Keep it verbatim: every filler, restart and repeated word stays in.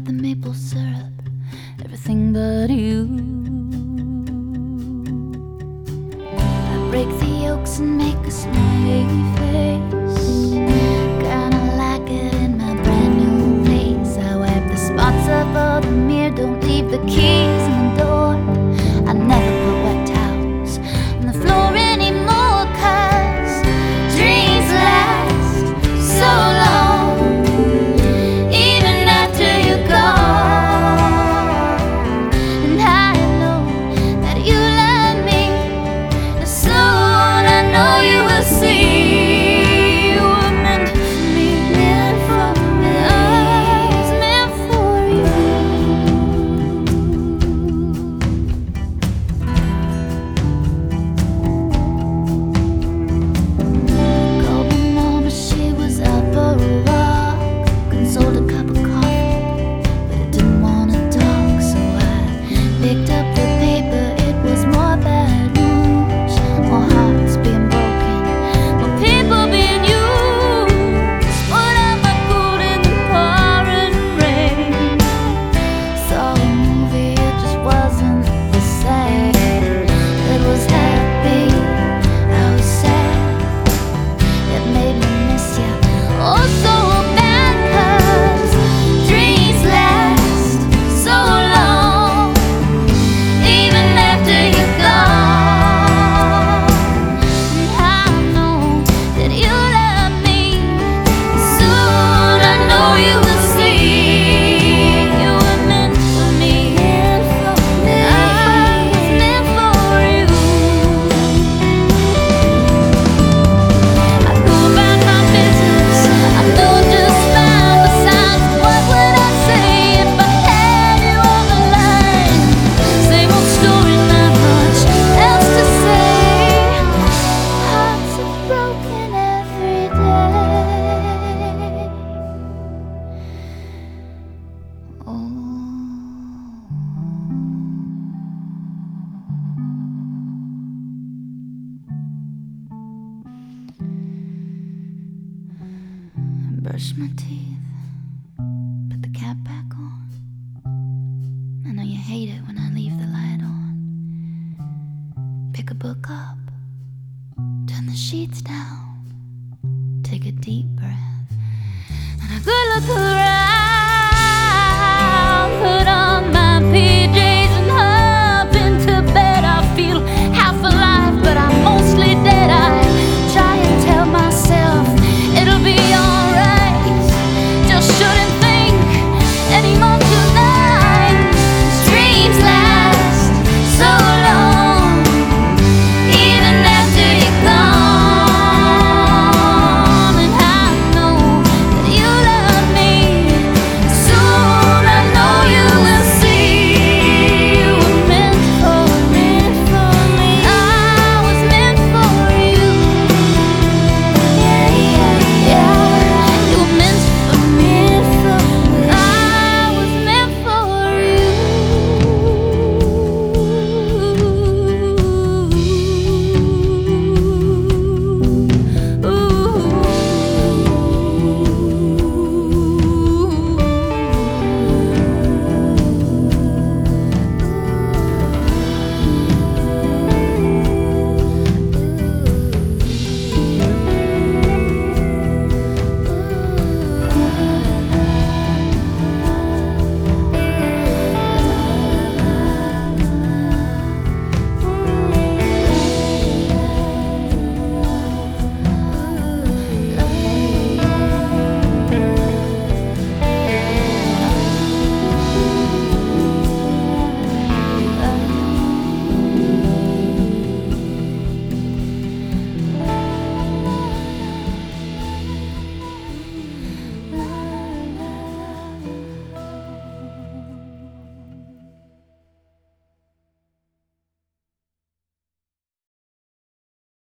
the maple syrup, everything but you. I break the yolks and make a smiley face, kinda like it in my brand new place. I wipe the spots up on the mirror, don't leave the keys in the door. I never put wet towels on the floor anymore, 'cause dreams last so long, even after you're gone. And I know that you love me, and soon I know you will see. You were meant for me, meant for me. I was meant for you. Called my mama, she was out for a walk, consoled a cup of coffee, but I didn't wanna talk, so I picked up the paper. It was more bad news, more hearts being broken, more people being used. What am I good in the pouring rain? Saw a movie, it just wasn't the same. It was happy, I was sad. It made me miss you oh so bad, 'cause dreams last so long, even after you're gone. And I know that you love me, soon I know you will see. You were meant for me, I was meant for you. I go about my business, I know just fine. Besides, what would I say if I had you on the line? Same old story, not much else to say. Hearts are broken every day. Oh. Brush my teeth, put the cap back on. I know you hate it when I leave the light on. Pick a book up, turn the sheets down, take a deep breath, and a good look around.